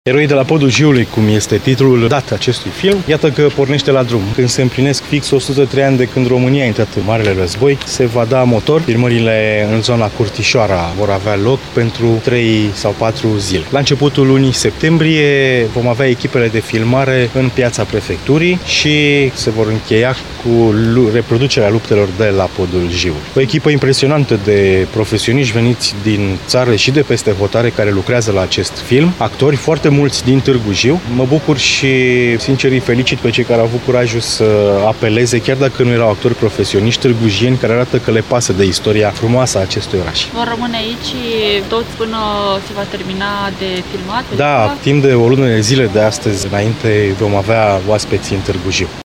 Eroi de la podul Jiului, cum este titlul dat acestui film, iată că pornește la drum. Când se împlinesc fix 103 ani de când România a intrat în Marele Război, se va da motor. Filmările în zona Curtișoara vor avea loc pentru 3 sau 4 zile. La începutul lunii septembrie vom avea echipele de filmare în piața prefecturii și se vor încheia cu reproducerea luptelor de la podul Jiului. O echipă impresionantă de profesioniști veniți din țară și de peste hotare care lucrează la acest film, actori foarte mulți din Târgu Jiu. Mă bucur și sincer îi felicit pe cei care au avut curajul să apeleze, chiar dacă nu erau actori profesioniști, târgujieni, care arată că le pasă de istoria frumoasă a acestui oraș. Vor rămâne aici toți până se va termina de filmat? Da, timp de o lună de zile de astăzi înainte vom avea oaspeți în Târgu Jiu.